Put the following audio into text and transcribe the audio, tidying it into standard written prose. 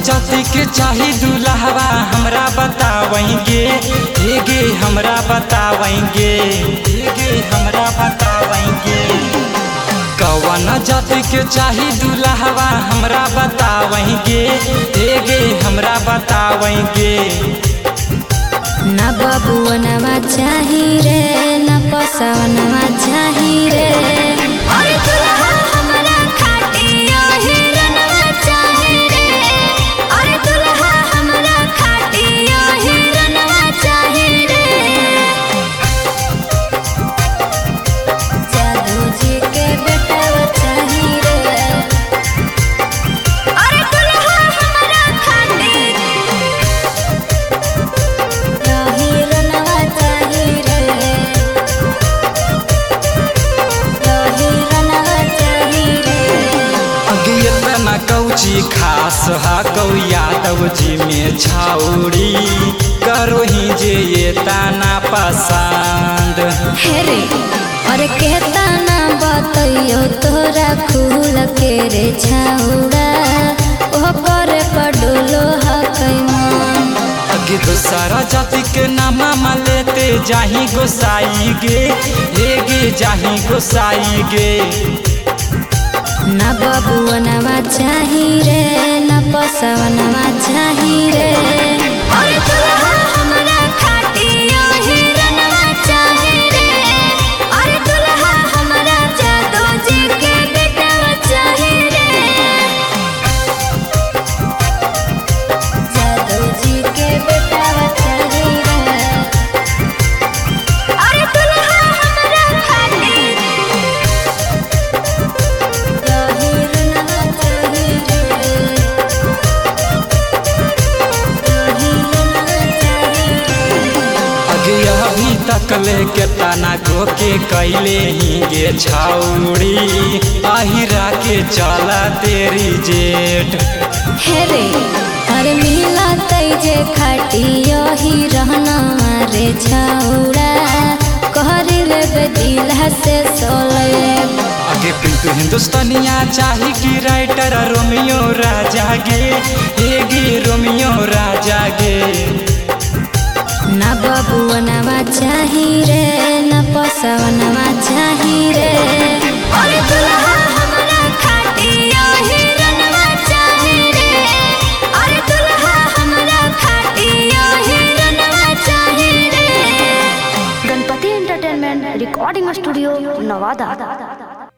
जाति के चाही दुल्हवा हमरा बतावेंगे हेगे हमरा बतावेंगे हेगे हमरा बतावेंगे। कौन जाति के चाही दुल्हवा हमरा बतावेंगे हेगे हमरा बतावेंगे। ना बबुअनवा चाही रे ना पसवनवा चाही रे। अरे दुल्हा हमरा खाटियो हिरनवा चाही रे। अरे दुल्हा हमरा खाटियो हिरनवा चाही रे। जादू जी के बेटावा चाही रे। अरे दुल्हा हमरा खाटियो कौची खास हा कौ यादव जी में छाउरी करो ही जे ये ताना पसंद हेरे। अरे कहता ना बतइयो तोरा खुल के रे छाउड़ा ओ करे पडोलो हकई मन। अगे दूसरा जाति के नामा लेते जाही गोसाई गे हेगे जाही गोसाई गे। ना बबुअनवा चाही रे ना पसवनवा चाही रे। अरे दुल्हा हमरा खाटियो हिरनवा चाही रे। अरे दुल्हा हमरा जादू जी के बेटावा चाही रे। जादू जी के बेटावा चाही रे। अरे दुल्हा हमरा खाटियो अभी तक लेके तना गो के कैले ही गे छाउड़ी आहिरा के चला तेरी जेठ हेरे। अरे मिला तैजे खाटियो ही रहना रे छाउड़ा कहरी लेबे दिल से सोले। आगे पिंटू हिंदुस्तानिया चाही की राइटर रोमियो राजा गे हेगे रोमियो राजा गे। ना बबुअनवा चाही रे ना पसवनवा चाही रे। अरे दुल्हा हमरा खाटियो हिरनवा चाही रे। अरे दुल्हा हमरा खाटियो हिरनवा चाही रे। Ganpati entertainment recording studio Nawada.